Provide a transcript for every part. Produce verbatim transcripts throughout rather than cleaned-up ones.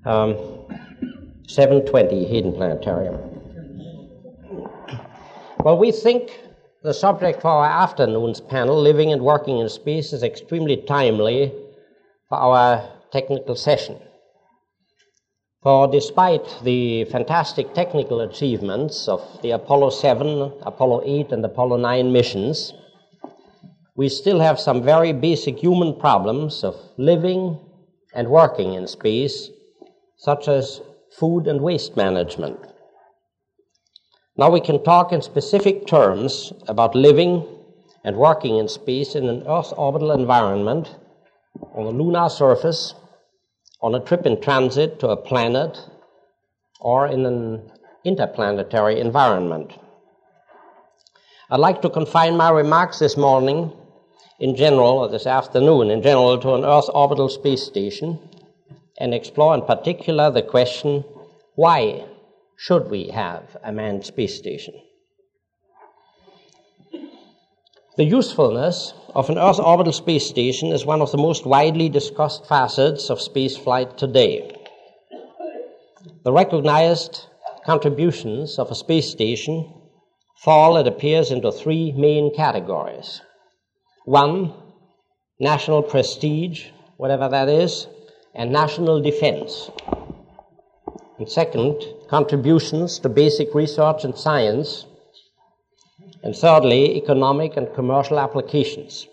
Um, seven twenty, Hayden Planetarium. Well, we think the subject for our afternoon's panel, Living and Working in Space, is extremely timely for our technical session. For despite the fantastic technical achievements of the Apollo seven, Apollo eight, and Apollo nine missions, we still have some very basic human problems of living and working in space, such as food and waste management. Now we can talk in specific terms about living and working in space in an Earth orbital environment, on the lunar surface, on a trip in transit to a planet, or in an interplanetary environment. I'd like to confine my remarks this morning, in general, or this afternoon, in general, to an Earth orbital space station, and explore in particular the question, why should we have a manned space station? The usefulness of an Earth orbital space station is one of the most widely discussed facets of spaceflight today. The recognized contributions of a space station fall, it appears, into three main categories. One, national prestige, whatever that is, and national defense. And second, contributions to basic research and science. And thirdly, economic and commercial applications.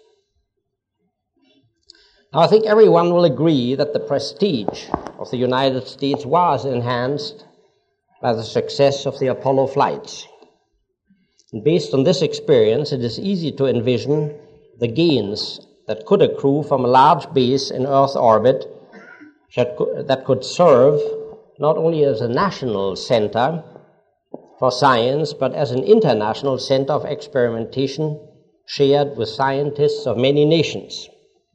Now, I think everyone will agree that the prestige of the United States was enhanced by the success of the Apollo flights. And based on this experience, it is easy to envision the gains that could accrue from a large base in Earth orbit that could serve not only as a national center for science, but as an international center of experimentation shared with scientists of many nations.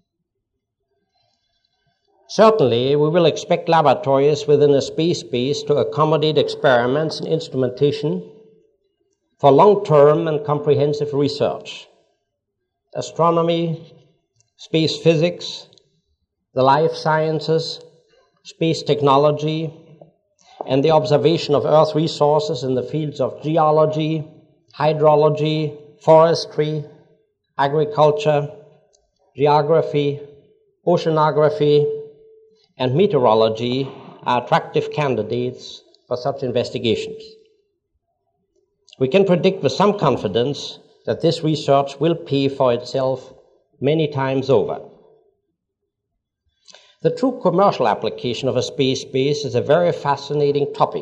Certainly, we will expect laboratories within a space base to accommodate experiments and instrumentation for long-term and comprehensive research. Astronomy, space physics, the life sciences, space technology, and the observation of Earth resources in the fields of geology, hydrology, forestry, agriculture, geography, oceanography, and meteorology are attractive candidates for such investigations. We can predict with some confidence that this research will pay for itself many times over. The true commercial application of a space base is a very fascinating topic.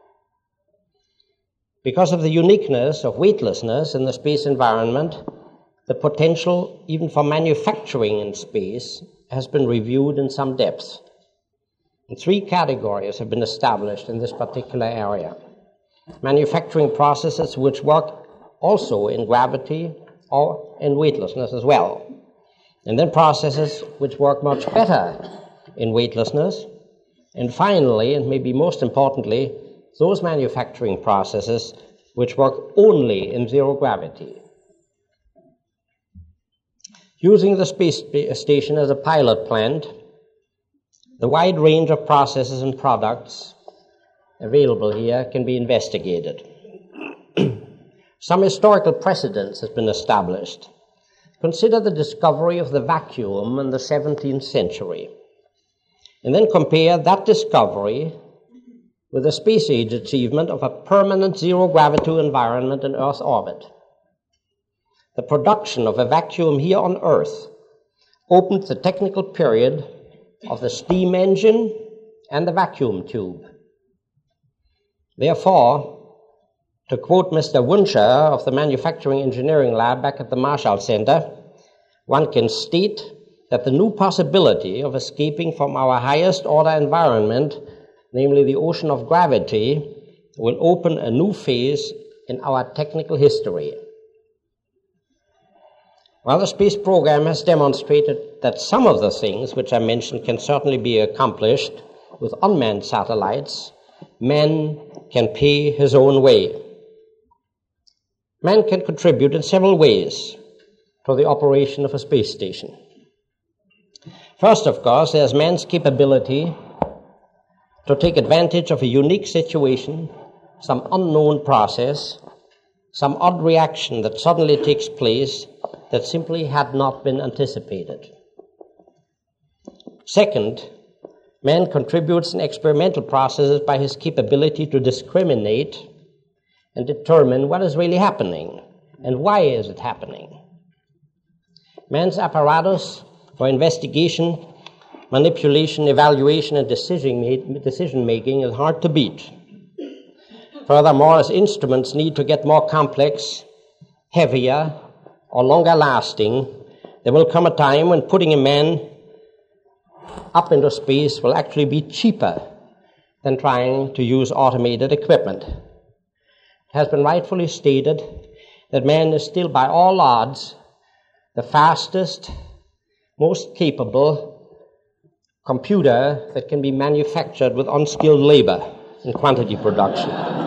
Because of the uniqueness of weightlessness in the space environment, the potential even for manufacturing in space has been reviewed in some depth. And three categories have been established in this particular area. Manufacturing processes which work also in gravity or in weightlessness as well. And then processes which work much better in weightlessness. And finally, and maybe most importantly, those manufacturing processes which work only in zero gravity. Using the space station as a pilot plant, the wide range of processes and products available here can be investigated. Some historical precedence has been established. Consider the discovery of the vacuum in the seventeenth century, and then compare that discovery with the space age achievement of a permanent zero-gravity environment in Earth orbit. The production of a vacuum here on Earth opened the technical period of the steam engine and the vacuum tube. Therefore, to quote Mister Wunscher of the Manufacturing Engineering Lab back at the Marshall Center, one can state that the new possibility of escaping from our highest order environment, namely the ocean of gravity, will open a new phase in our technical history. Well, the space program has demonstrated that some of the things which I mentioned can certainly be accomplished with unmanned satellites. Man can pay his own way. Man can contribute in several ways to the operation of a space station. First, of course, there's man's capability to take advantage of a unique situation, some unknown process, some odd reaction that suddenly takes place that simply had not been anticipated. Second, man contributes in experimental processes by his capability to discriminate and determine what is really happening and why is it happening. Man's apparatus for investigation, manipulation, evaluation, and decision-making is hard to beat. Furthermore, as instruments need to get more complex, heavier, or longer lasting, there will come a time when putting a man up into space will actually be cheaper than trying to use automated equipment. It has been rightfully stated that man is still, by all odds, the fastest, most capable computer that can be manufactured with unskilled labor in quantity production.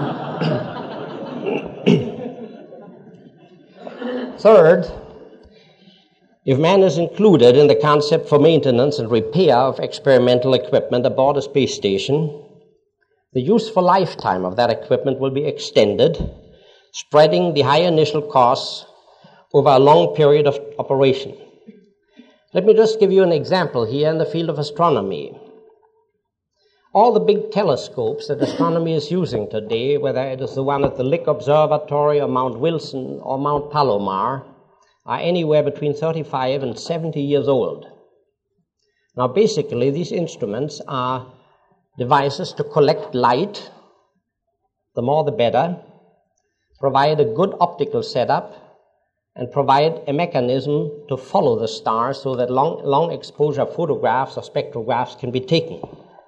Third, if man is included in the concept for maintenance and repair of experimental equipment aboard a space station, the useful lifetime of that equipment will be extended, spreading the high initial costs over a long period of operation. Let me just give you an example here in the field of astronomy. All the big telescopes that astronomy is using today, whether it is the one at the Lick Observatory or Mount Wilson or Mount Palomar, are anywhere between thirty-five and seventy years old. Now, basically, these instruments are devices to collect light, the more the better, provide a good optical setup, and provide a mechanism to follow the stars so that long, long exposure photographs or spectrographs can be taken.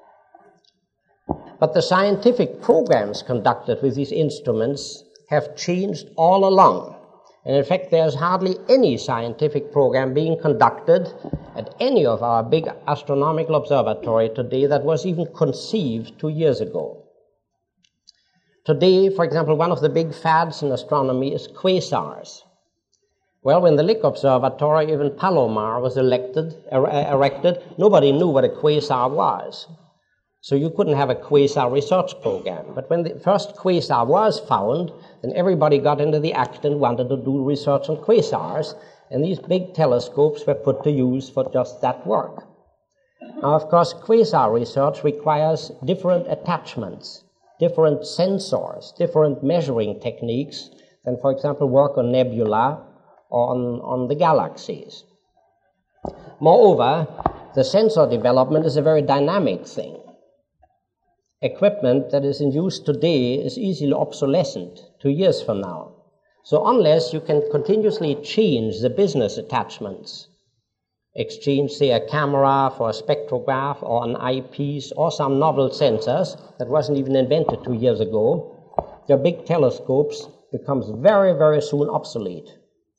But the scientific programs conducted with these instruments have changed all along. And in fact, there's hardly any scientific program being conducted at any of our big astronomical observatory today that was even conceived two years ago. Today, for example, one of the big fads in astronomy is quasars. Well, when the Lick Observatory, even Palomar, was elected, er, erected, nobody knew what a quasar was. So you couldn't have a quasar research program. But when the first quasar was found, then everybody got into the act and wanted to do research on quasars, and these big telescopes were put to use for just that work. Now, of course, quasar research requires different attachments, different sensors, different measuring techniques than, for example, work on nebula or on, on the galaxies. Moreover, the sensor development is a very dynamic thing. Equipment that is in use today is easily obsolescent two years from now. So unless you can continuously change the business attachments, exchange, say, a camera for a spectrograph or an eyepiece or some novel sensors that wasn't even invented two years ago, your big telescopes becomes very, very soon obsolete.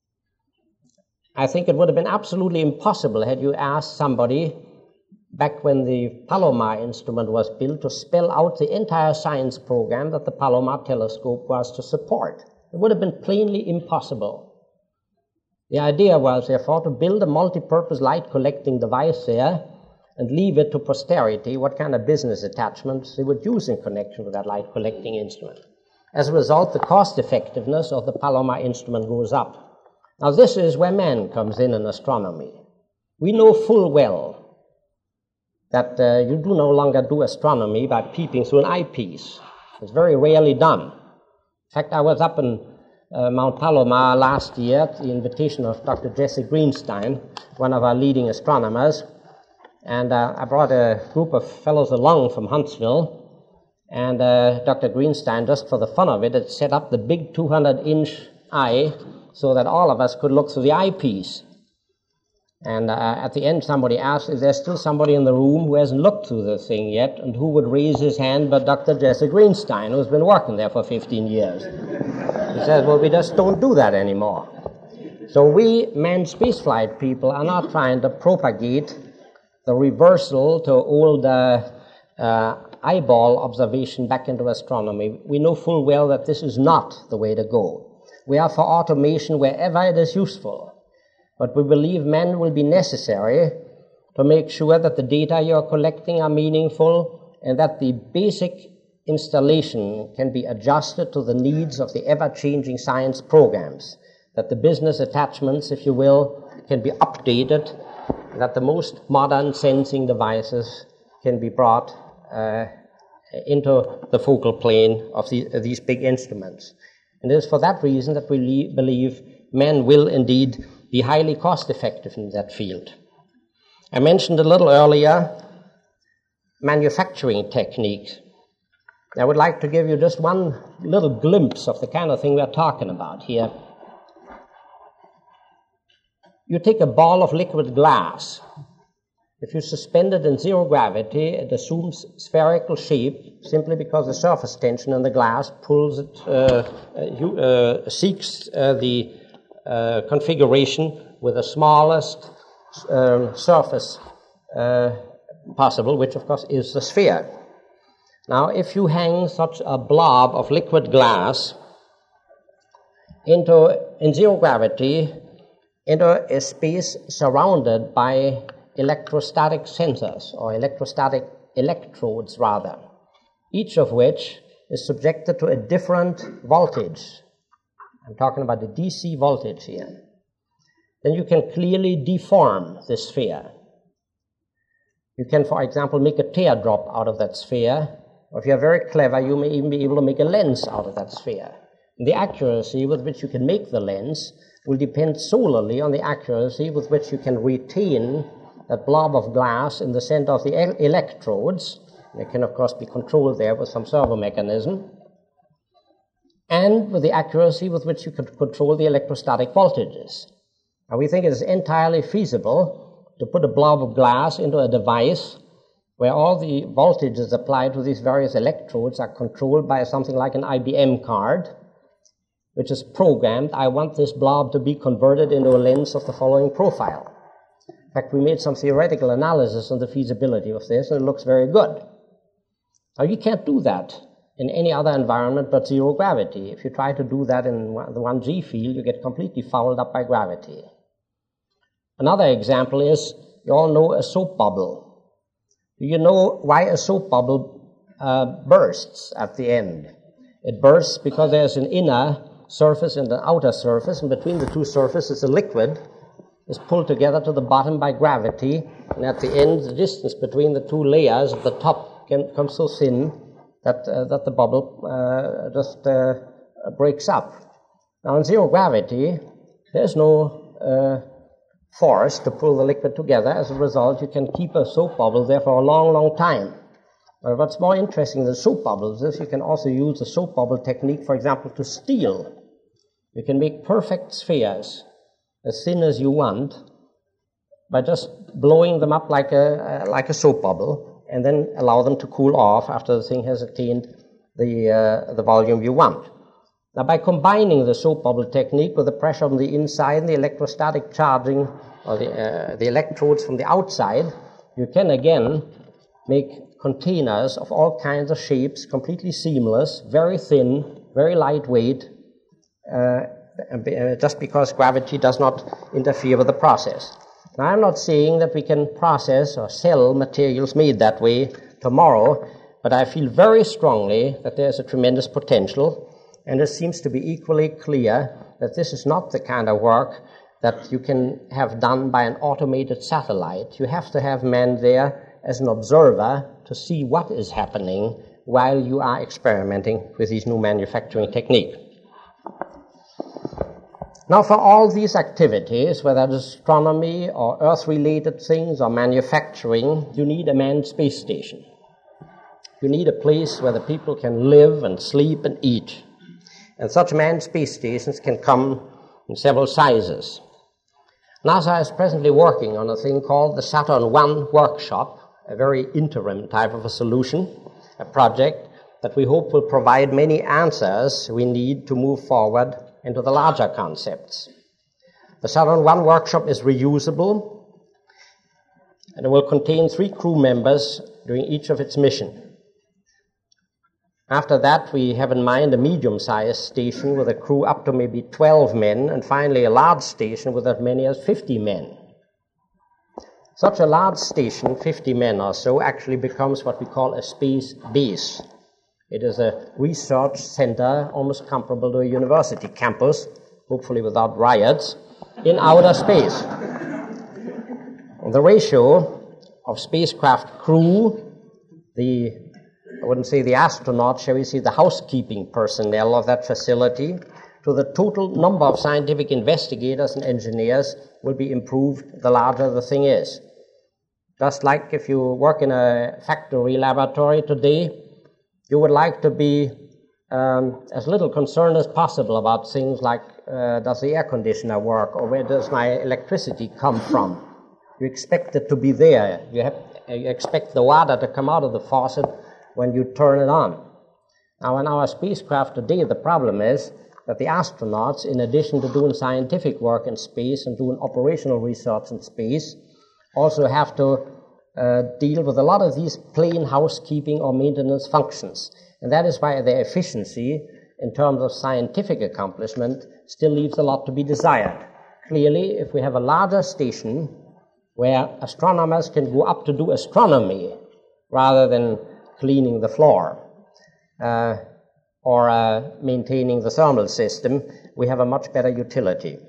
I think it would have been absolutely impossible had you asked somebody back when the Palomar instrument was built to spell out the entire science program that the Palomar telescope was to support. It would have been plainly impossible. The idea was, therefore, to build a multi-purpose light-collecting device there and leave it to posterity what kind of business attachments they would use in connection with that light-collecting instrument. As a result, the cost-effectiveness of the Palomar instrument goes up. Now, this is where man comes in in astronomy. We know full well that uh, you do no longer do astronomy by peeping through an eyepiece. It's very rarely done. In fact, I was up in uh, Mount Palomar last year at the invitation of Doctor Jesse Greenstein, one of our leading astronomers, and uh, I brought a group of fellows along from Huntsville, and uh, Doctor Greenstein, just for the fun of it, had set up the big two hundred inch eye so that all of us could look through the eyepiece. And uh, at the end, somebody asked, is there still somebody in the room who hasn't looked through the thing yet? And who would raise his hand but Doctor Jesse Greenstein, who's been working there for fifteen years. He says, well, we just don't do that anymore. So we manned spaceflight people are not trying to propagate the reversal to old uh, uh, eyeball observation back into astronomy. We know full well that this is not the way to go. We are for automation wherever it is useful. But we believe men will be necessary to make sure that the data you're collecting are meaningful and that the basic installation can be adjusted to the needs of the ever-changing science programs, that the business attachments, if you will, can be updated, that the most modern sensing devices can be brought uh, into the focal plane of the, uh, these big instruments. And it is for that reason that we le- believe men will indeed be highly cost-effective in that field. I mentioned a little earlier manufacturing techniques. I would like to give you just one little glimpse of the kind of thing we're talking about here. You take a ball of liquid glass. If you suspend it in zero gravity, it assumes spherical shape simply because the surface tension in the glass pulls it, uh, uh, uh, seeks uh, the uh, configuration with the smallest uh, surface uh, possible, which of course is the sphere. Now, if you hang such a blob of liquid glass into, in zero gravity, into a space surrounded by electrostatic sensors, or electrostatic electrodes rather, each of which is subjected to a different voltage. I'm talking about the D C voltage here. Then you can clearly deform the sphere. You can, for example, make a teardrop out of that sphere, or if you're very clever, you may even be able to make a lens out of that sphere. And the accuracy with which you can make the lens will depend solely on the accuracy with which you can retain that blob of glass in the center of the el- electrodes. It can, of course, be controlled there with some servo mechanism, and with the accuracy with which you can control the electrostatic voltages. Now, we think it is entirely feasible to put a blob of glass into a device where all the voltages applied to these various electrodes are controlled by something like an I B M card, which is programmed. I want this blob to be converted into a lens of the following profile. In fact, we made some theoretical analysis on the feasibility of this, and it looks very good. Now, you can't do that in any other environment but zero gravity. If you try to do that in the one G field, you get completely fouled up by gravity. Another example is, you all know a soap bubble. Do you know why a soap bubble uh, bursts at the end? It bursts because there's an inner surface and an outer surface, and between the two surfaces, a liquid is pulled together to the bottom by gravity, and at the end, the distance between the two layers at the top can come so thin that uh, that the bubble uh, just uh, breaks up. Now, in zero gravity, there's no uh, force to pull the liquid together. As a result, you can keep a soap bubble there for a long, long time. Uh, what's more interesting than soap bubbles is you can also use the soap bubble technique, for example, to steel. You can make perfect spheres as thin as you want by just blowing them up like a uh, like a soap bubble, and then allow them to cool off after the thing has attained the uh, the volume you want. Now, by combining the soap bubble technique with the pressure on the inside and the electrostatic charging or the uh, the electrodes from the outside, you can again make containers of all kinds of shapes, completely seamless, very thin, very lightweight, uh, just because gravity does not interfere with the process. Now, I'm not saying that we can process or sell materials made that way tomorrow, but I feel very strongly that there's a tremendous potential, and it seems to be equally clear that this is not the kind of work that you can have done by an automated satellite. You have to have men there as an observer to see what is happening while you are experimenting with these new manufacturing techniques. Now, for all these activities, whether it is astronomy or Earth-related things or manufacturing, you need a manned space station. You need a place where the people can live and sleep and eat. And such manned space stations can come in several sizes. NASA is presently working on a thing called the Saturn one workshop, a very interim type of a solution, a project that we hope will provide many answers we need to move forward into the larger concepts. The Saturn one workshop is reusable, and it will contain three crew members during each of its missions. After that, we have in mind a medium-sized station with a crew up to maybe twelve men, and finally a large station with as many as fifty men. Such a large station, fifty men or so, actually becomes what we call a space base. It is a research center almost comparable to a university campus, hopefully without riots, in outer space. The ratio of spacecraft crew, the, I wouldn't say the astronauts, shall we say the housekeeping personnel of that facility, to the total number of scientific investigators and engineers will be improved the larger the thing is. Just like if you work in a factory laboratory today, you would like to be um, as little concerned as possible about things like uh, does the air conditioner work or where does my electricity come from. You expect it to be there. You, have, you expect the water to come out of the faucet when you turn it on. Now in our spacecraft today, the problem is that the astronauts, in addition to doing scientific work in space and doing operational research in space, also have to uh, deal with a lot of these plain housekeeping or maintenance functions. And that is why their efficiency in terms of scientific accomplishment still leaves a lot to be desired. Clearly, if we have a larger station where astronomers can go up to do astronomy rather than cleaning the floor uh, or uh, maintaining the thermal system, we have a much better utility.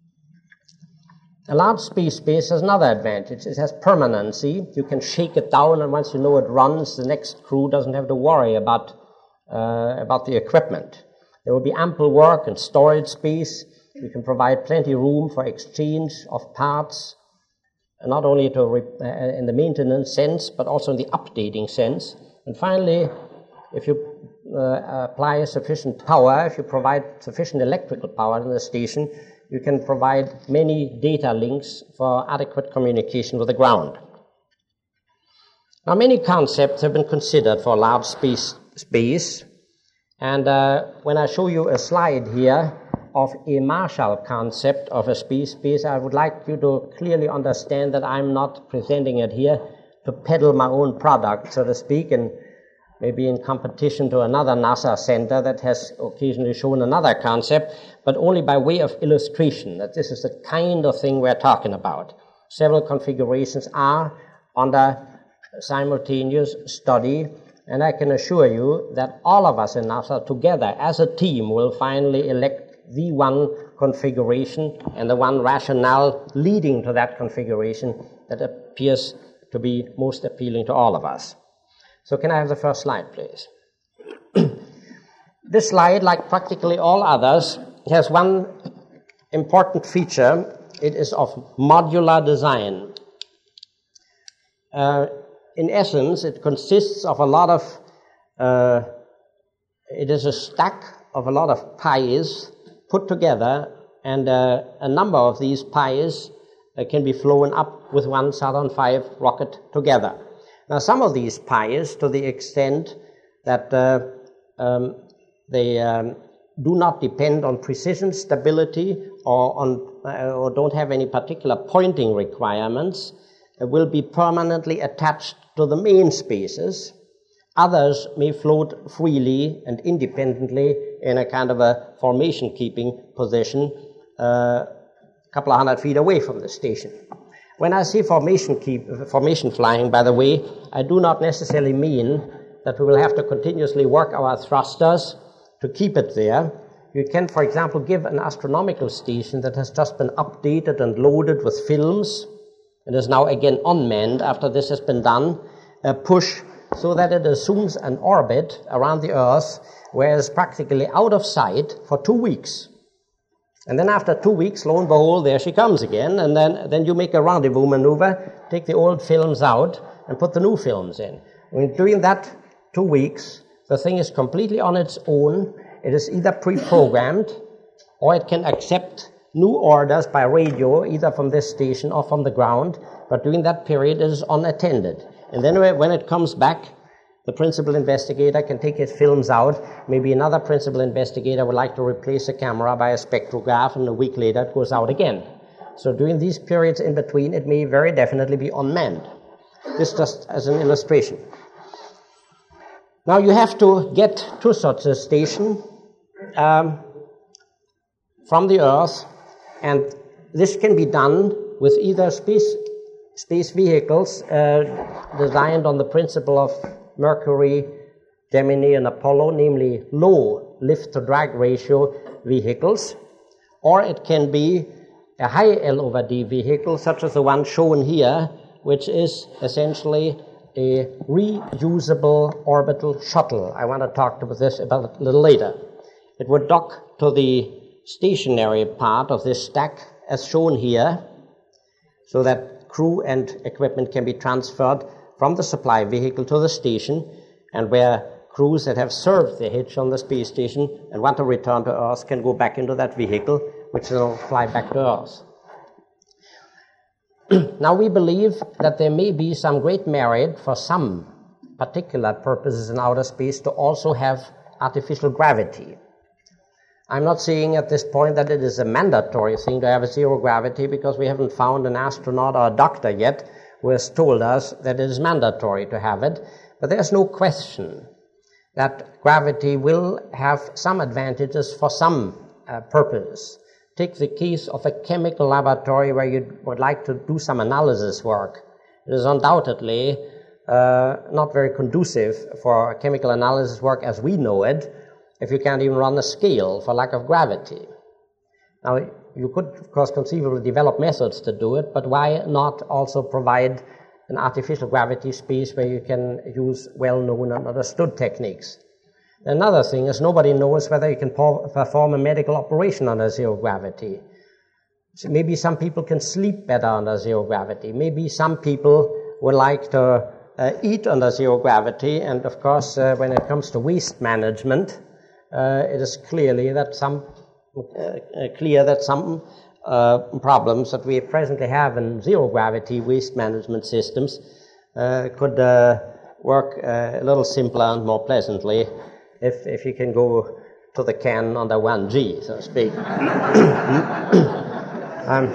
A large space base has another advantage. It has permanency. You can shake it down, and once you know it runs, the next crew doesn't have to worry about, uh, about the equipment. There will be ample work and storage space. You can provide plenty of room for exchange of parts, not only to re- uh, in the maintenance sense, but also in the updating sense. And finally, if you uh, apply sufficient power, if you provide sufficient electrical power in the station, you can provide many data links for adequate communication with the ground. Now, many concepts have been considered for large space, space and uh, when I show you a slide here of a Marshall concept of a space base, I would like you to clearly understand that I'm not presenting it here to peddle my own product, so to speak, and maybe in competition to another NASA center that has occasionally shown another concept, but only by way of illustration, that this is the kind of thing we're talking about. Several configurations are under simultaneous study, and I can assure you that all of us in NASA together as a team will finally elect the one configuration and the one rationale leading to that configuration that appears to be most appealing to all of us. So can I have the first slide, please? This slide, like practically all others, has one important feature. It is of modular design. Uh, in essence, it consists of a lot of, uh, it is a stack of a lot of pies put together, and uh, a number of these pies uh, can be flown up with one Saturn five rocket together. Now, some of these pies, to the extent that uh, um, they um, do not depend on precision, stability, or on uh, or don't have any particular pointing requirements, uh, will be permanently attached to the main spaces. Others may float freely and independently in a kind of a formation-keeping position uh, a couple of hundred feet away from the station. When I say formation keep, formation flying, by the way, I do not necessarily mean that we will have to continuously work our thrusters to keep it there. You can, for example, give an astronomical station that has just been updated and loaded with films and is now again unmanned after this has been done, a push so that it assumes an orbit around the Earth where it's practically out of sight for two weeks. And then after two weeks, lo and behold, there she comes again, and then, then you make a rendezvous maneuver, take the old films out, and put the new films in. When during that two weeks, the thing is completely on its own. It is either pre-programmed, or it can accept new orders by radio, either from this station or from the ground, but during that period it is unattended. And then when it comes back, the principal investigator can take his films out. Maybe another principal investigator would like to replace the camera by a spectrograph, and a week later it goes out again. So during these periods in between, it may very definitely be unmanned. This just as an illustration. Now you have to get to such a station um, from the Earth, and this can be done with either space space vehicles uh, designed on the principle of Mercury, Gemini, and Apollo, namely low lift-to-drag ratio vehicles, or it can be a high L over D vehicle, such as the one shown here, which is essentially a reusable orbital shuttle. I want to talk about this about a little later. It would dock to the stationary part of this stack, as shown here, so that crew and equipment can be transferred from the supply vehicle to the station, and where crews that have served their hitch on the space station and want to return to Earth can go back into that vehicle, which will fly back to Earth. Now, we believe that there may be some great merit for some particular purposes in outer space to also have artificial gravity. I'm not saying at this point that it is a mandatory thing to have a zero gravity, because we haven't found an astronaut or a doctor yet who has told us that it is mandatory to have it, but there's no question that gravity will have some advantages for some uh, purpose. Take the case of a chemical laboratory where you would like to do some analysis work. It is undoubtedly uh, not very conducive for chemical analysis work as we know it if you can't even run a scale for lack of gravity. Now, you could, of course, conceivably develop methods to do it, but why not also provide an artificial gravity space where you can use well-known and understood techniques? Another thing is nobody knows whether you can perform a medical operation under zero gravity. So maybe some people can sleep better under zero gravity. Maybe some people would like to uh, eat under zero gravity. And of course, uh, when it comes to waste management, uh, it is clearly that some uh, clear that some uh, problems that we presently have in zero gravity waste management systems uh, could uh, work uh, a little simpler and more pleasantly if if you can go to the can under one G, so to speak. um,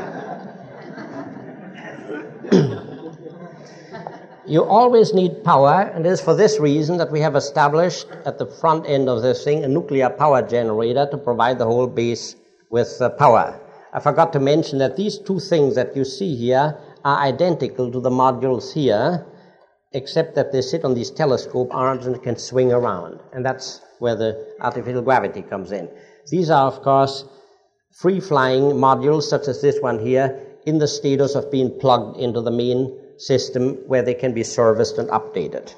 you always need power, and it is for this reason that we have established at the front end of this thing a nuclear power generator to provide the whole base with uh, power. I forgot to mention that these two things that you see here are identical to the modules here, except that they sit on these telescope arms and can swing around. And that's where the artificial gravity comes in. These are, of course, free-flying modules, such as this one here, in the status of being plugged into the main system where they can be serviced and updated.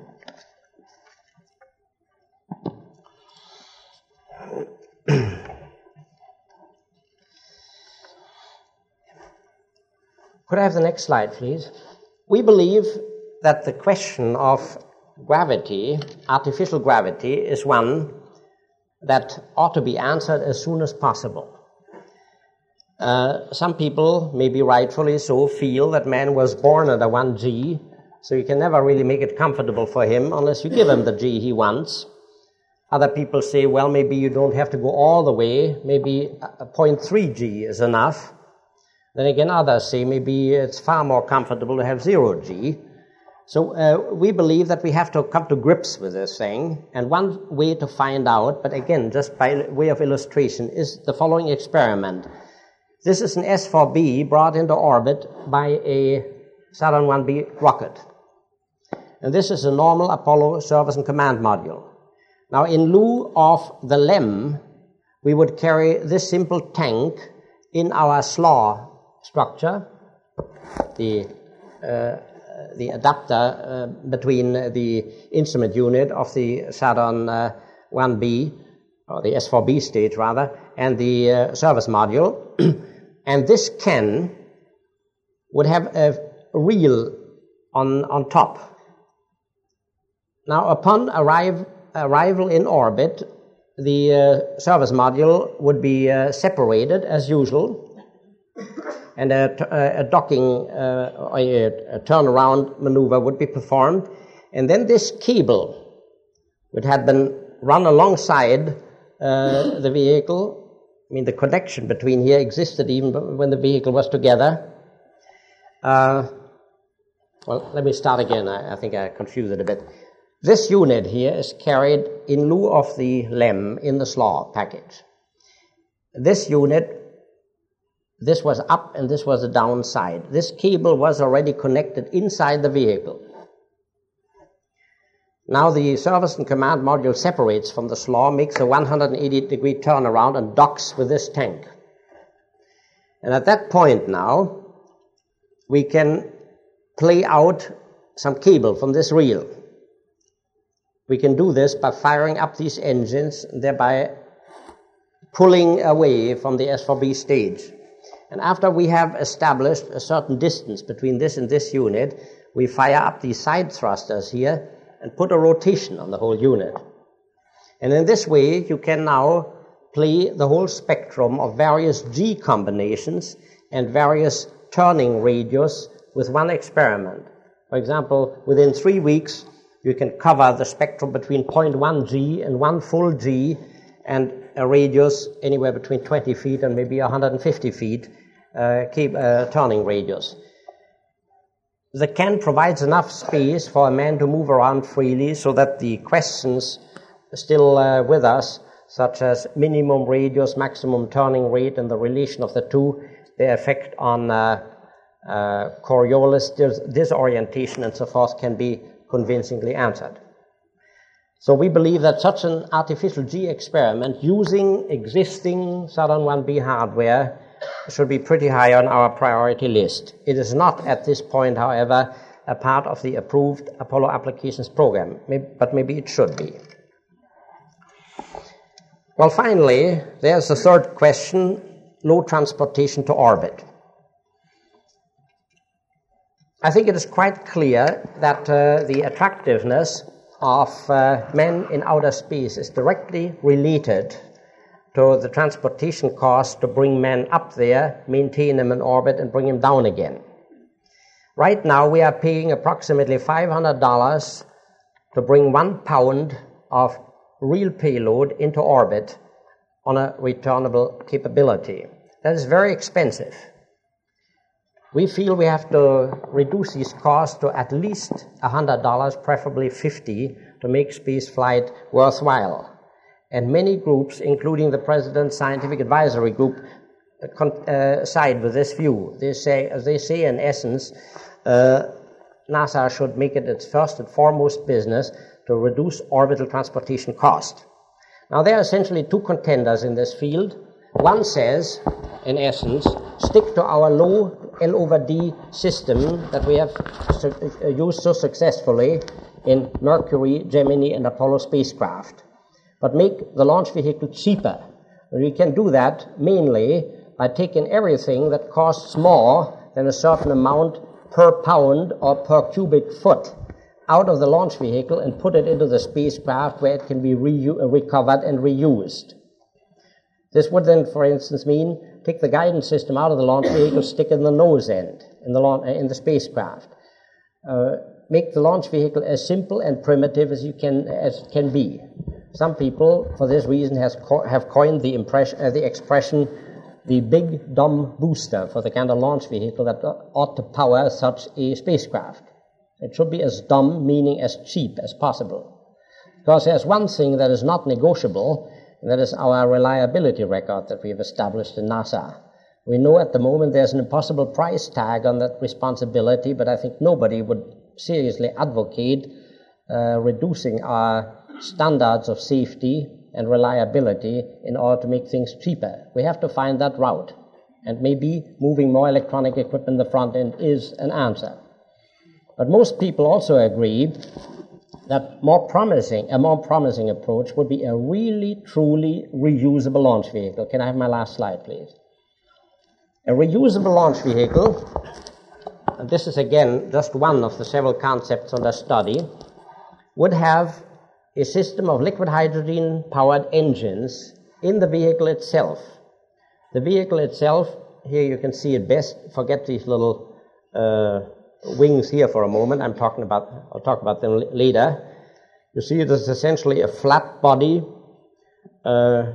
Could I have the next slide, please? We believe that the question of gravity, artificial gravity, is one that ought to be answered as soon as possible. Uh, some people, maybe rightfully so, feel that man was born under one G, so you can never really make it comfortable for him unless you give him the G he wants. Other people say, well, maybe you don't have to go all the way, maybe a zero point three G is enough. Then again, others say maybe it's far more comfortable to have zero G. So uh, we believe that we have to come to grips with this thing, and one way to find out, but again, just by way of illustration, is the following experiment. This is an S four B brought into orbit by a Saturn one B rocket. And this is a normal Apollo service and command module. Now, in lieu of the L E M, we would carry this simple tank in our S L A W structure, the uh, the adapter uh, between the instrument unit of the Saturn uh, one B, or the S four B stage rather, and the uh, service module. And this can would have a reel on, on top. Now, upon arrive, arrival in orbit, the uh, service module would be uh, separated as usual, and a, a docking, uh, a, a turnaround maneuver would be performed, and then this cable, which had been run alongside uh, the vehicle, I mean, the connection between here existed even when the vehicle was together. Uh, well, let me start again. I, I think I confused it a bit. This unit here is carried in lieu of the L E M in the S L A W package. This unit this was up and this was the downside. This cable was already connected inside the vehicle. Now the service and command module separates from the S L A W, makes a one hundred eighty degree turnaround and docks with this tank. And at that point now, we can play out some cable from this reel. We can do this by firing up these engines, thereby pulling away from the S four B stage. And after we have established a certain distance between this and this unit, we fire up these side thrusters here and put a rotation on the whole unit. And in this way, you can now play the whole spectrum of various G combinations and various turning radius with one experiment. For example, within three weeks, you can cover the spectrum between zero point one G and one full G and a radius anywhere between twenty feet and maybe one hundred fifty feet uh, keep, uh, turning radius. The can provides enough space for a man to move around freely so that the questions still uh, with us, such as minimum radius, maximum turning rate, and the relation of the two, their effect on uh, uh, Coriolis dis- disorientation and so forth, can be convincingly answered. So we believe that such an artificial G experiment using existing Saturn one B hardware should be pretty high on our priority list. It is not at this point, however, a part of the approved Apollo applications program, but maybe it should be. Well, finally, there's the third question, low transportation to orbit. I think it is quite clear that uh, the attractiveness of uh, men in outer space is directly related to the transportation cost to bring men up there, maintain them in orbit, and bring them down again. Right now, we are paying approximately five hundred dollars to bring one pound of real payload into orbit on a returnable capability. That is very expensive. We feel we have to reduce these costs to at least one hundred dollars, preferably fifty dollars, to make space flight worthwhile. And many groups, including the President's Scientific Advisory Group, uh, side with this view. They say, as they say in essence, uh, NASA should make it its first and foremost business to reduce orbital transportation cost. Now, there are essentially two contenders in this field. One says, in essence, stick to our low L over D system that we have su- used so successfully in Mercury, Gemini, and Apollo spacecraft, but make the launch vehicle cheaper. We can do that mainly by taking everything that costs more than a certain amount per pound or per cubic foot out of the launch vehicle and put it into the spacecraft where it can be re- recovered and reused. This would then, for instance, mean take the guidance system out of the launch vehicle, stick it in the nose end in the, launch, in the spacecraft. Uh, make the launch vehicle as simple and primitive as you can as it can be. Some people, for this reason, has co- have coined the, impression, uh, the expression the big dumb booster for the kind of launch vehicle that ought to power such a spacecraft. It should be as dumb, meaning as cheap as possible. Because there's one thing that is not negotiable, and that is our reliability record that we have established in NASA. We know at the moment there's an impossible price tag on that responsibility, but I think nobody would seriously advocate uh, reducing our standards of safety and reliability in order to make things cheaper. We have to find that route, and maybe moving more electronic equipment in the front end is an answer. But most people also agree that more promising, a more promising approach would be a really, truly reusable launch vehicle. Can I have my last slide, please? A reusable launch vehicle, and this is again just one of the several concepts under study, would have a system of liquid hydrogen-powered engines in the vehicle itself. The vehicle itself, here you can see it best. Forget these little uh, wings here for a moment. I'm talking about, I'll talk about them l- later. You see it is essentially a flat body uh,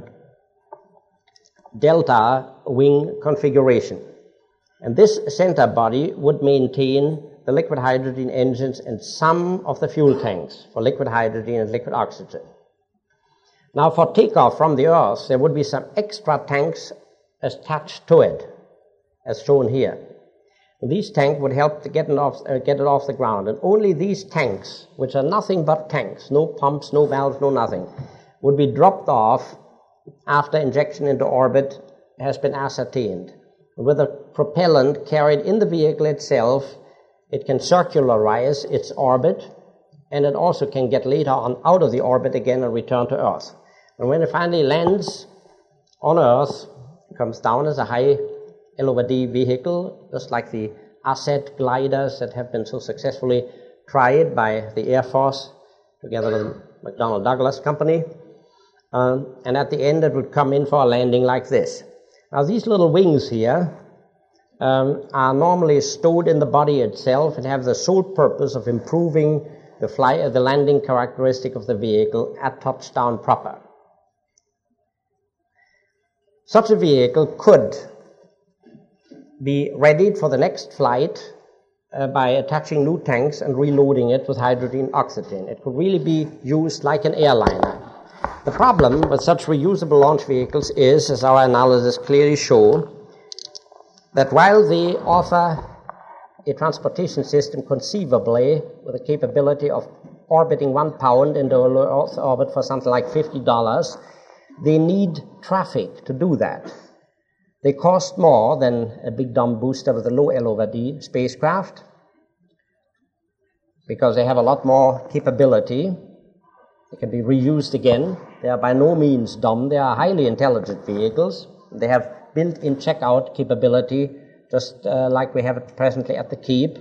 delta wing configuration. And this center body would maintain the liquid hydrogen engines and some of the fuel tanks for liquid hydrogen and liquid oxygen. Now, for takeoff from the Earth, there would be some extra tanks attached to it. as shown here. These tanks would help to get it off, uh, get it off the ground, and only these tanks, which are nothing but tanks, no pumps, no valves, no nothing, would be dropped off after injection into orbit has been ascertained. With a propellant carried in the vehicle itself, it can circularize its orbit, and it also can get later on out of the orbit again and return to Earth. And when it finally lands on Earth, it comes down as a high L over D vehicle, just like the Asset gliders that have been so successfully tried by the Air Force together with the McDonnell Douglas Company. Um, and at the end, it would come in for a landing like this. Now, these little wings here um, are normally stowed in the body itself and have the sole purpose of improving the, fly, uh, the landing characteristic of the vehicle at touchdown proper. Such a vehicle could be readied for the next flight uh, by attaching new tanks and reloading it with hydrogen oxygen. It could really be used like an airliner. The problem with such reusable launch vehicles is, as our analysis clearly show, that while they offer a transportation system conceivably with the capability of orbiting one pound into a low Earth orbit for something like fifty dollars, they need traffic to do that. They cost more than a big dumb booster with a low L over D spacecraft because they have a lot more capability. They can be reused again. They are by no means dumb. They are highly intelligent vehicles. They have built-in checkout capability, just uh, like we have it presently at the Cape.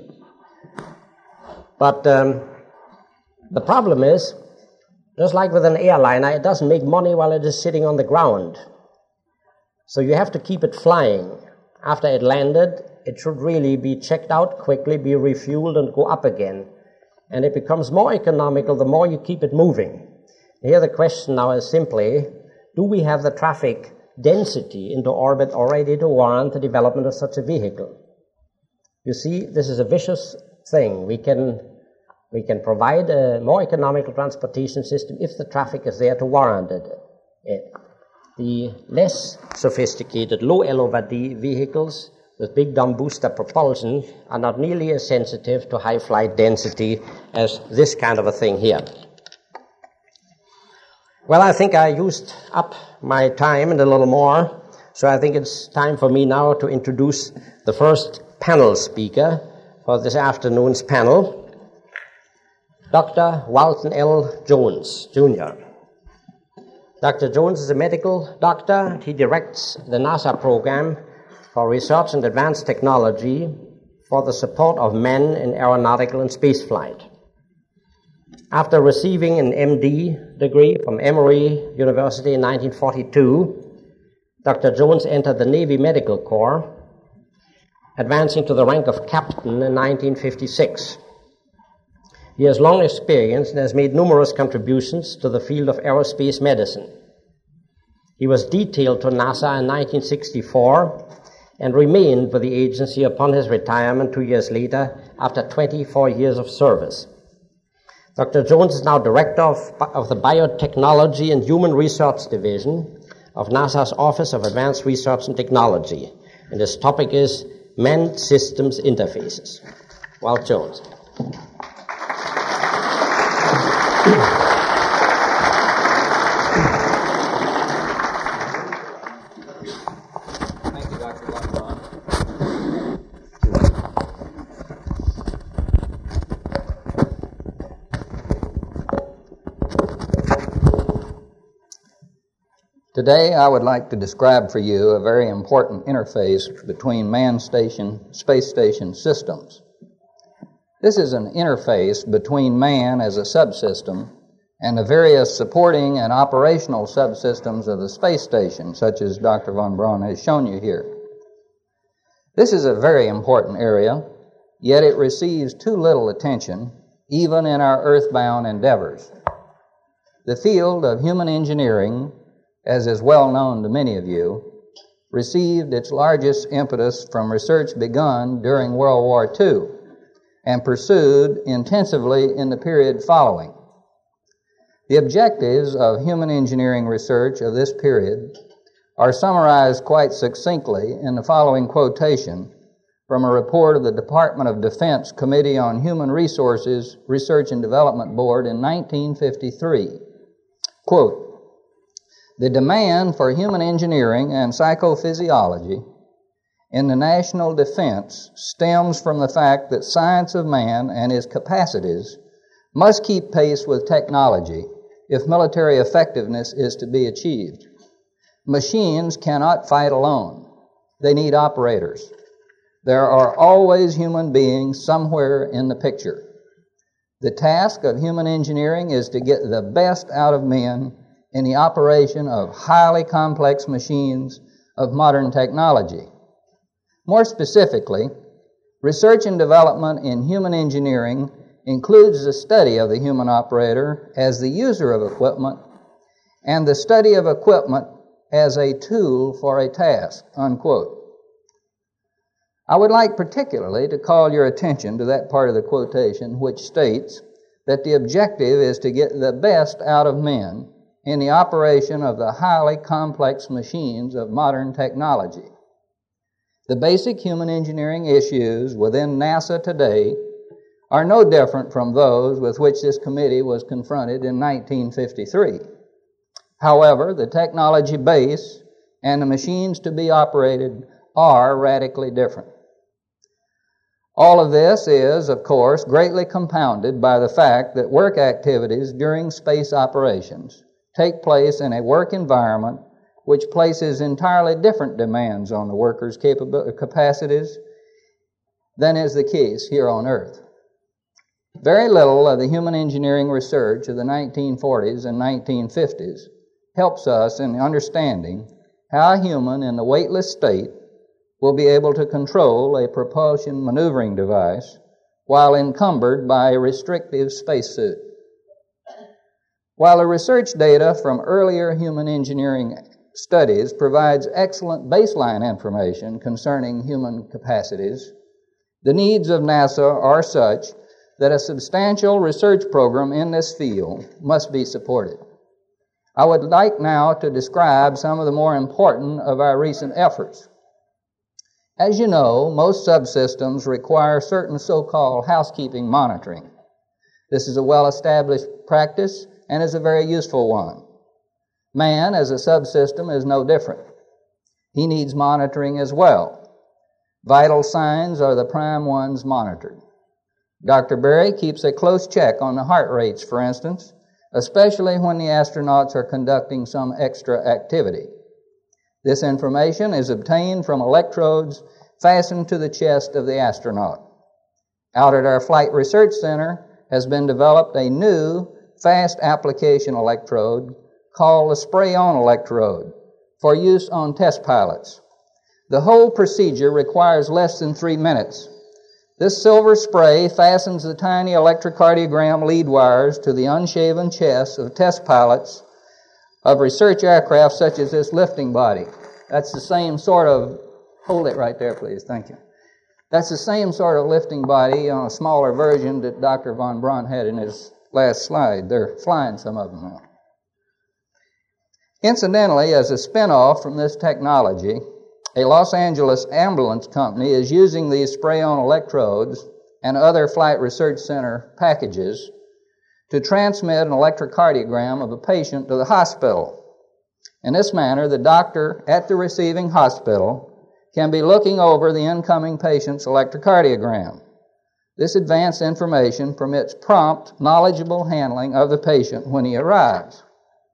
But um, the problem is, just like with an airliner, it doesn't make money while it is sitting on the ground. So you have to keep it flying. After it landed, it should really be checked out quickly, be refueled, and go up again. And it becomes more economical the more you keep it moving. Here the question now is simply, do we have the traffic density into orbit already to warrant the development of such a vehicle? You see, this is a vicious thing. We can, we can provide a more economical transportation system if the traffic is there to warrant it. it. The less sophisticated low L over D vehicles with big dumb booster propulsion are not nearly as sensitive to high flight density as this kind of a thing here. Well, I think I used up my time and a little more, so I think it's time for me now to introduce the first panel speaker for this afternoon's panel, Doctor Walton L. Jones, Junior Doctor Jones is a medical doctor. He directs the NASA program for research and advanced technology for the support of men in aeronautical and spaceflight. After receiving an M D degree from Emory University in nineteen forty-two, Doctor Jones entered the Navy Medical Corps, advancing to the rank of captain in nineteen fifty-six. He has long experience and has made numerous contributions to the field of aerospace medicine. He was detailed to NASA in nineteen sixty-four and remained with the agency upon his retirement two years later after twenty-four years of service. Doctor Jones is now director of, of the Biotechnology and Human Research Division of NASA's Office of Advanced Research and Technology, and his topic is Manned Systems Interfaces. Walt Jones. Thank you, Doctor Von. Today, I would like to describe for you a very important interface between manned station, space station systems. This is an interface between man as a subsystem and the various supporting and operational subsystems of the space station, such as Doctor Von Braun has shown you here. This is a very important area, yet it receives too little attention, even in our earthbound endeavors. The field of human engineering, as is well known to many of you, received its largest impetus from research begun during World War Two and pursued intensively in the period following. The objectives of human engineering research of this period are summarized quite succinctly in the following quotation from a report of the Department of Defense Committee on Human Resources Research and Development Board in nineteen fifty-three. Quote, "The demand for human engineering and psychophysiology in the national defense stems from the fact that science of man and his capacities must keep pace with technology if military effectiveness is to be achieved. Machines cannot fight alone. They need operators. There are always human beings somewhere in the picture. The task of human engineering is to get the best out of men in the operation of highly complex machines of modern technology. More specifically, research and development in human engineering includes the study of the human operator as the user of equipment and the study of equipment as a tool for a task," unquote. I would like particularly to call your attention to that part of the quotation which states that the objective is to get the best out of men in the operation of the highly complex machines of modern technology. The basic human engineering issues within NASA today are no different from those with which this committee was confronted in nineteen fifty-three. However, the technology base and the machines to be operated are radically different. All of this is, of course, greatly compounded by the fact that work activities during space operations take place in a work environment which places entirely different demands on the workers' capacities than is the case here on Earth. Very little of the human engineering research of the nineteen forties and nineteen fifties helps us in understanding how a human in the weightless state will be able to control a propulsion maneuvering device while encumbered by a restrictive spacesuit. While the research data from earlier human engineering studies provides excellent baseline information concerning human capacities, the needs of NASA are such that a substantial research program in this field must be supported. I would like now to describe some of the more important of our recent efforts. As you know, most subsystems require certain so-called housekeeping monitoring. This is a well-established practice and is a very useful one. Man, as a subsystem, is no different. He needs monitoring as well. Vital signs are the prime ones monitored. Doctor Berry keeps a close check on the heart rates, for instance, especially when the astronauts are conducting some extra activity. This information is obtained from electrodes fastened to the chest of the astronaut. Out at our Flight Research Center has been developed a new fast application electrode called the spray-on electrode for use on test pilots. The whole procedure requires less than three minutes. This silver spray fastens the tiny electrocardiogram lead wires to the unshaven chests of test pilots of research aircraft such as this lifting body. That's the same sort of, hold it right there please, thank you. That's the same sort of lifting body on a smaller version that Doctor Von Braun had in his last slide. They're flying some of them now. Incidentally, as a spin-off from this technology, a Los Angeles ambulance company is using these spray-on electrodes and other Flight Research Center packages to transmit an electrocardiogram of a patient to the hospital. In this manner, the doctor at the receiving hospital can be looking over the incoming patient's electrocardiogram. This advanced information permits prompt, knowledgeable handling of the patient when he arrives.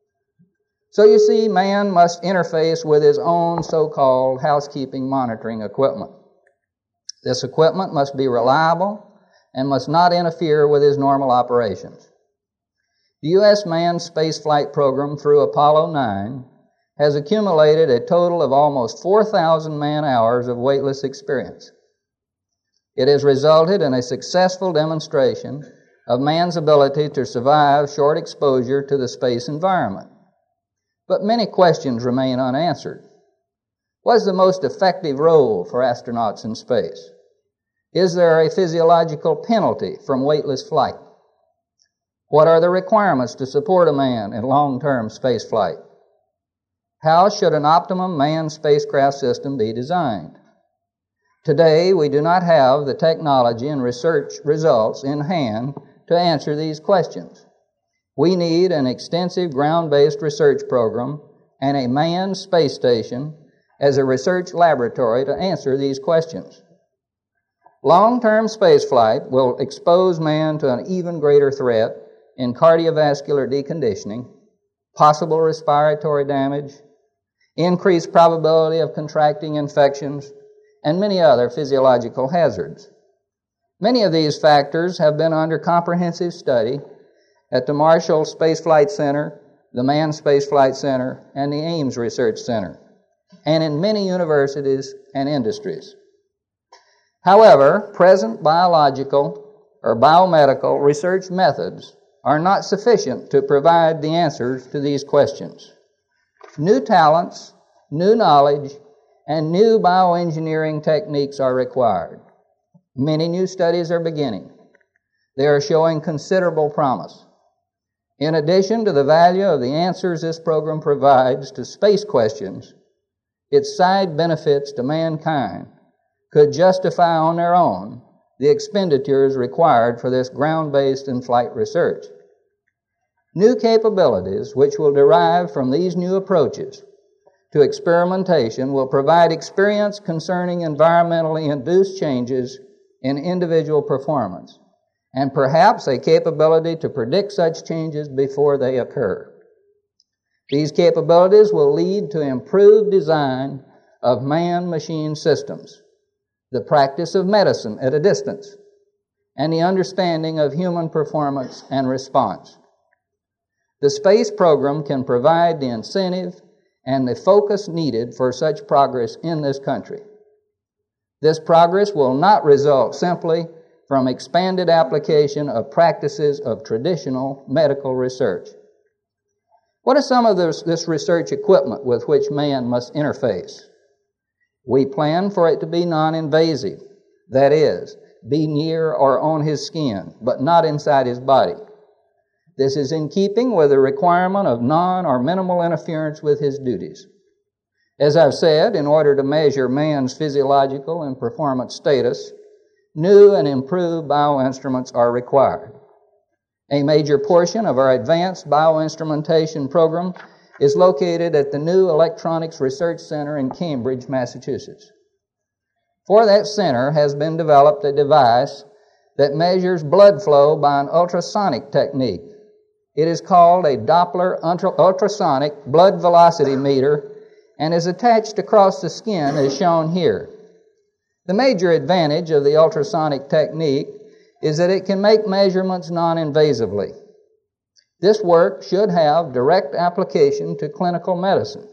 So you see, man must interface with his own so-called housekeeping monitoring equipment. This equipment must be reliable and must not interfere with his normal operations. The U S manned spaceflight program through Apollo nine has accumulated a total of almost four thousand man-hours of weightless experience. It has resulted in a successful demonstration of man's ability to survive short exposure to the space environment. But many questions remain unanswered. What is the most effective role for astronauts in space? Is there a physiological penalty from weightless flight? What are the requirements to support a man in long-term space flight? How should an optimum manned spacecraft system be designed? Today, we do not have the technology and research results in hand to answer these questions. We need an extensive ground-based research program and a manned space station as a research laboratory to answer these questions. Long-term spaceflight will expose man to an even greater threat in cardiovascular deconditioning, possible respiratory damage, increased probability of contracting infections, and many other physiological hazards. Many of these factors have been under comprehensive study at the Marshall Space Flight Center, the Manned Space Flight Center, and the Ames Research Center, and in many universities and industries. However, present biological or biomedical research methods are not sufficient to provide the answers to these questions. New talents, new knowledge, and new bioengineering techniques are required. Many new studies are beginning. They are showing considerable promise. In addition to the value of the answers this program provides to space questions, its side benefits to mankind could justify on their own the expenditures required for this ground-based in-flight research. New capabilities which will derive from these new approaches to experimentation will provide experience concerning environmentally induced changes in individual performance, and perhaps a capability to predict such changes before they occur. These capabilities will lead to improved design of man-machine systems, the practice of medicine at a distance, and the understanding of human performance and response. The space program can provide the incentive and the focus needed for such progress in this country. This progress will not result simply from expanded application of practices of traditional medical research. What are some of this, this research equipment with which man must interface? We plan for it to be non-invasive, that is, be near or on his skin, but not inside his body. This is in keeping with the requirement of non or minimal interference with his duties. As I've said, in order to measure man's physiological and performance status, new and improved bioinstruments are required. A major portion of our advanced bioinstrumentation program is located at the new Electronics Research Center in Cambridge, Massachusetts. For that center has been developed a device that measures blood flow by an ultrasonic technique. It is called a Doppler ultrasonic blood velocity meter and is attached across the skin as shown here. The major advantage of the ultrasonic technique is that it can make measurements non-invasively. This work should have direct application to clinical medicine.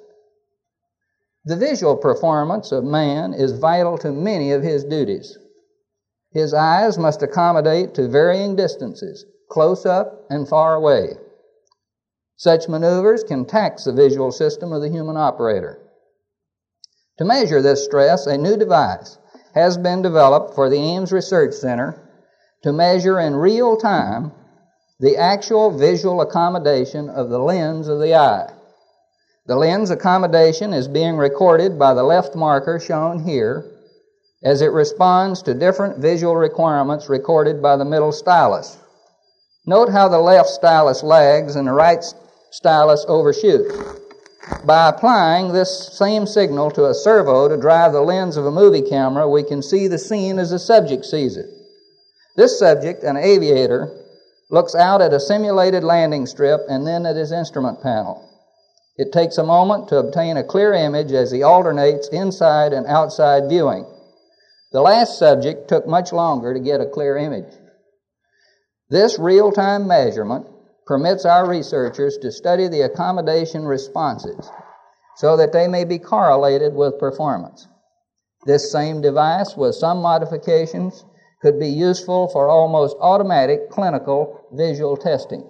The visual performance of man is vital to many of his duties. His eyes must accommodate to varying distances, close up and far away. Such maneuvers can tax the visual system of the human operator. To measure this stress, a new device has been developed for the Ames Research Center to measure in real time the actual visual accommodation of the lens of the eye. The lens accommodation is being recorded by the left marker shown here as it responds to different visual requirements recorded by the middle stylus. Note how the left stylus lags and the right stylus overshoots. By applying this same signal to a servo to drive the lens of a movie camera, we can see the scene as the subject sees it. This subject, an aviator, looks out at a simulated landing strip and then at his instrument panel. It takes a moment to obtain a clear image as he alternates inside and outside viewing. The last subject took much longer to get a clear image. This real-time measurement permits our researchers to study the accommodation responses so that they may be correlated with performance. This same device, with some modifications, could be useful for almost automatic clinical visual testing.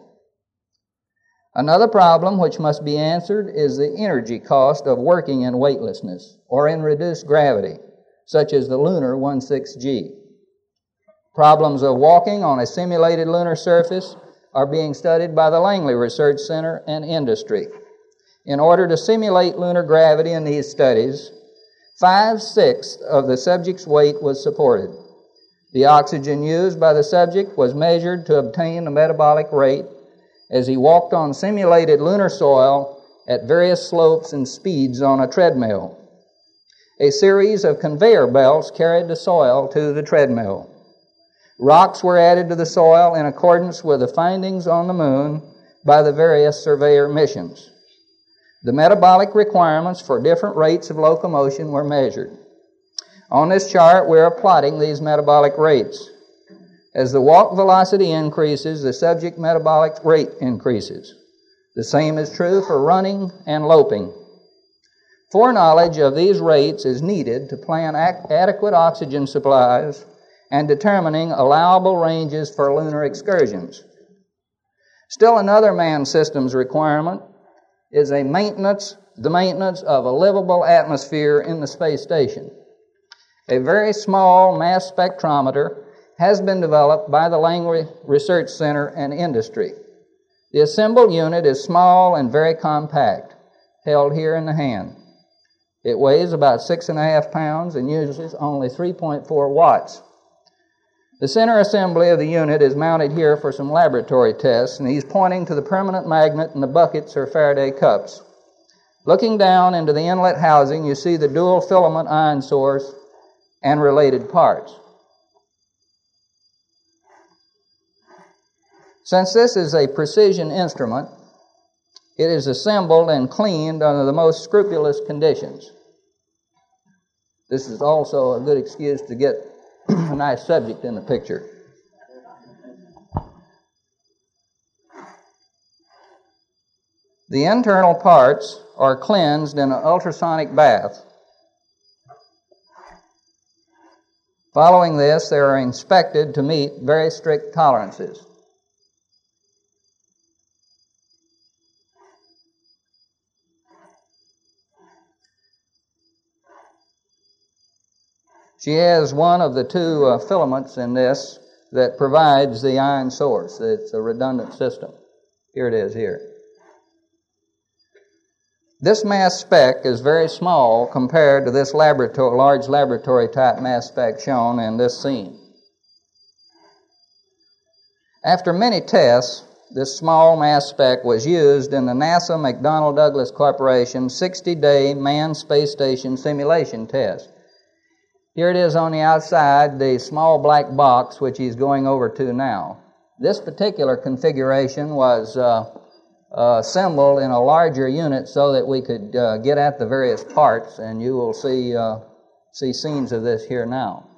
Another problem which must be answered is the energy cost of working in weightlessness or in reduced gravity, such as the lunar sixteen G. Problems of walking on a simulated lunar surface are being studied by the Langley Research Center and industry. In order to simulate lunar gravity in these studies, five-sixths of the subject's weight was supported. The oxygen used by the subject was measured to obtain the metabolic rate as he walked on simulated lunar soil at various slopes and speeds on a treadmill. A series of conveyor belts carried the soil to the treadmill. Rocks were added to the soil in accordance with the findings on the moon by the various surveyor missions. The metabolic requirements for different rates of locomotion were measured. On this chart, we are plotting these metabolic rates. As the walk velocity increases, the subject metabolic rate increases. The same is true for running and loping. Foreknowledge of these rates is needed to plan ac- adequate oxygen supplies and determining allowable ranges for lunar excursions. Still another manned systems requirement is a maintenance, the maintenance of a livable atmosphere in the space station. A very small mass spectrometer has been developed by the Langley Research Center and industry. The assembled unit is small and very compact, held here in the hand. It weighs about six and a half pounds and uses only three point four watts. The center assembly of the unit is mounted here for some laboratory tests, and he's pointing to the permanent magnet, and the buckets are Faraday cups. Looking down into the inlet housing, you see the dual filament ion source and related parts. Since this is a precision instrument, it is assembled and cleaned under the most scrupulous conditions. This is also a good excuse to get a nice subject in the picture. The internal parts are cleansed in an ultrasonic bath. Following this, they are inspected to meet very strict tolerances. She has one of the two uh, filaments in this that provides the ion source. It's a redundant system. Here it is here. This mass spec is very small compared to this laboratory, large laboratory type mass spec shown in this scene. After many tests, this small mass spec was used in the NASA McDonnell Douglas Corporation sixty-day manned space station simulation test. Here it is on the outside, the small black box which he's going over to now. This particular configuration was uh, uh, assembled in a larger unit so that we could uh, get at the various parts, and you will see, uh, see scenes of this here now.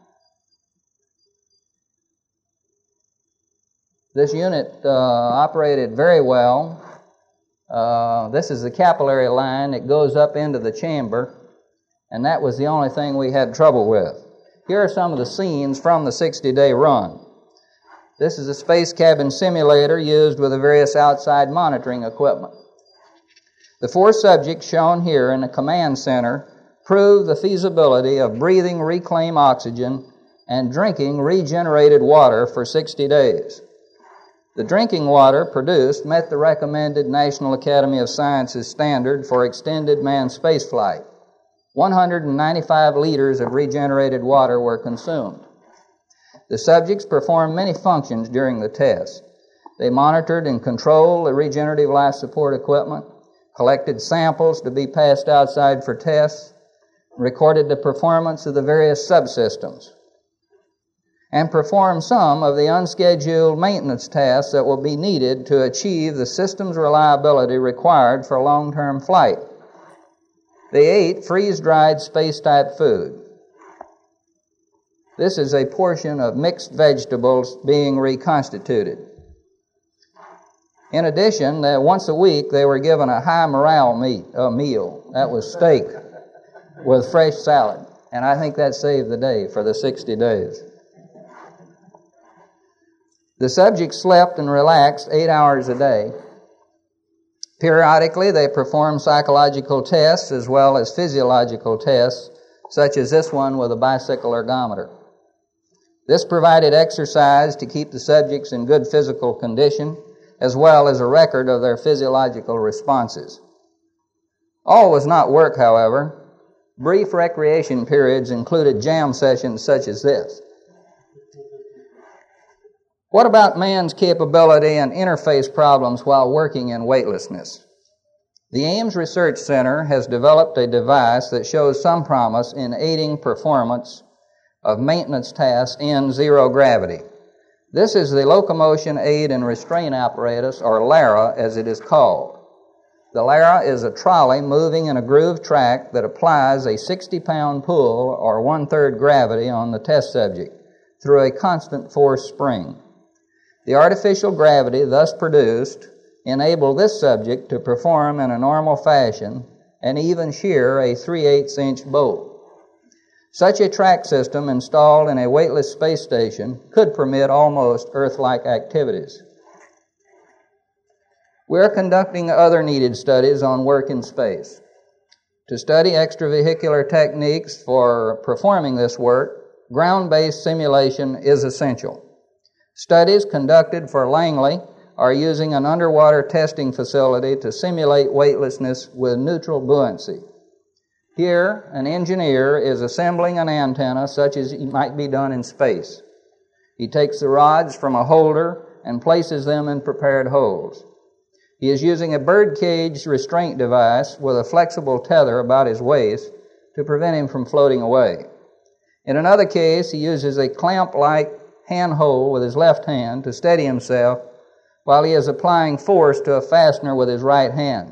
This unit uh, operated very well. Uh, this is the capillary line that goes up into the chamber, and that was the only thing we had trouble with. Here are some of the scenes from the sixty-day run. This is a space cabin simulator used with the various outside monitoring equipment. The four subjects shown here in the command center prove the feasibility of breathing reclaimed oxygen and drinking regenerated water for sixty days. The drinking water produced met the recommended National Academy of Sciences standard for extended manned spaceflight. one hundred ninety-five liters of regenerated water were consumed. The subjects performed many functions during the test. They monitored and controlled the regenerative life support equipment, collected samples to be passed outside for tests, recorded the performance of the various subsystems, and performed some of the unscheduled maintenance tasks that will be needed to achieve the system's reliability required for long-term flight. They ate freeze-dried space-type food. This is a portion of mixed vegetables being reconstituted. In addition, uh, once a week they were given a high morale meat, uh, meal. That was steak with fresh salad. And I think that saved the day for the sixty days. The subjects slept and relaxed eight hours a day. Periodically, they performed psychological tests as well as physiological tests, such as this one with a bicycle ergometer. This provided exercise to keep the subjects in good physical condition, as well as a record of their physiological responses. All was not work, however. Brief recreation periods included jam sessions such as this. What about man's capability and interface problems while working in weightlessness? The Ames Research Center has developed a device that shows some promise in aiding performance of maintenance tasks in zero gravity. This is the Locomotion Aid and Restraint Apparatus, or LARA as it is called. The LARA is a trolley moving in a grooved track that applies a sixty-pound pull or one-third gravity on the test subject through a constant force spring. The artificial gravity thus produced enabled this subject to perform in a normal fashion and even shear a three eighths inch bolt. Such a track system installed in a weightless space station could permit almost Earth-like activities. We are conducting other needed studies on work in space. To study extravehicular techniques for performing this work, ground-based simulation is essential. Studies conducted for Langley are using an underwater testing facility to simulate weightlessness with neutral buoyancy. Here, an engineer is assembling an antenna such as it might be done in space. He takes the rods from a holder and places them in prepared holes. He is using a birdcage restraint device with a flexible tether about his waist to prevent him from floating away. In another case, he uses a clamp-like handhold with his left hand to steady himself while he is applying force to a fastener with his right hand.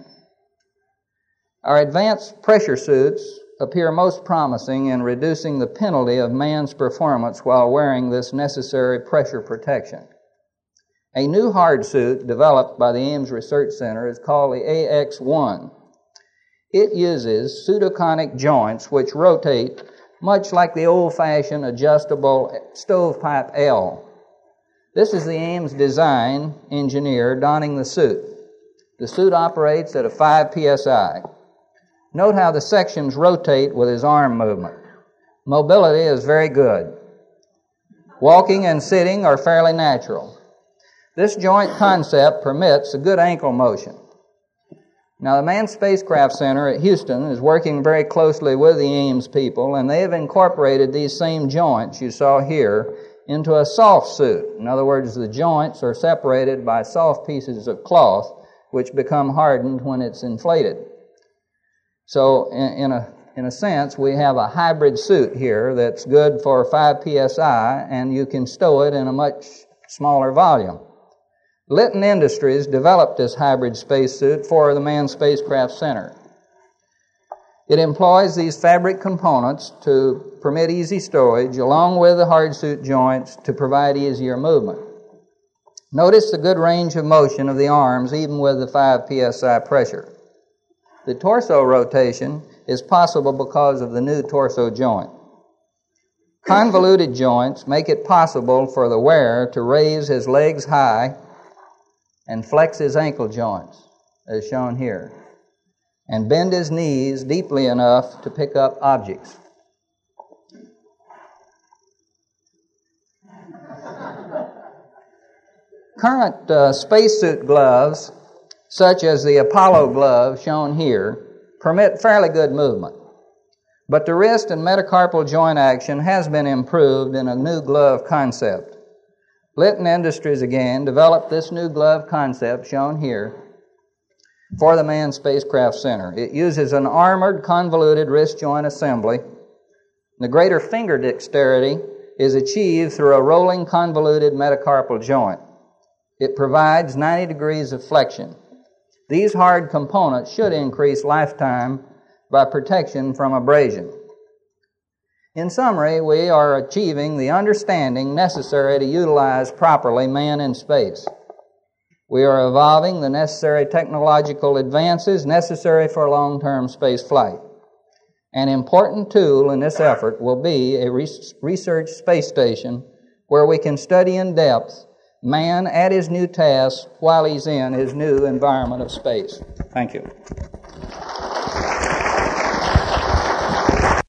Our advanced pressure suits appear most promising in reducing the penalty of man's performance while wearing this necessary pressure protection. A new hard suit developed by the Ames Research Center is called the A X one. It uses pseudoconic joints which rotate much like the old-fashioned adjustable stovepipe L. This is the Ames design engineer donning the suit. The suit operates at a five P S I. Note how the sections rotate with his arm movement. Mobility is very good. Walking and sitting are fairly natural. This joint concept permits a good ankle motion. Now, the Manned Spacecraft Center at Houston is working very closely with the Ames people, and they have incorporated these same joints you saw here into a soft suit. In other words, the joints are separated by soft pieces of cloth, which become hardened when it's inflated. So, in, in a in a sense, we have a hybrid suit here that's good for five P S I, and you can stow it in a much smaller volume. Litton Industries developed this hybrid spacesuit for the Manned Spacecraft Center. It employs these fabric components to permit easy stowage, along with the hard suit joints to provide easier movement. Notice the good range of motion of the arms, even with the five P S I pressure. The torso rotation is possible because of the new torso joint. Convoluted joints make it possible for the wearer to raise his legs high and flex his ankle joints, as shown here, and bend his knees deeply enough to pick up objects. Current uh, spacesuit gloves, such as the Apollo glove shown here, permit fairly good movement. But the wrist and metacarpal joint action has been improved in a new glove concept. Litton Industries, again, developed this new glove concept shown here for the Manned Spacecraft Center. It uses an armored, convoluted wrist joint assembly. The greater finger dexterity is achieved through a rolling, convoluted metacarpal joint. It provides ninety degrees of flexion. These hard components should increase lifetime by protection from abrasion. In summary, we are achieving the understanding necessary to utilize properly man in space. We are evolving the necessary technological advances necessary for long-term space flight. An important tool in this effort will be a research space station where we can study in depth man at his new task while he's in his new environment of space. Thank you.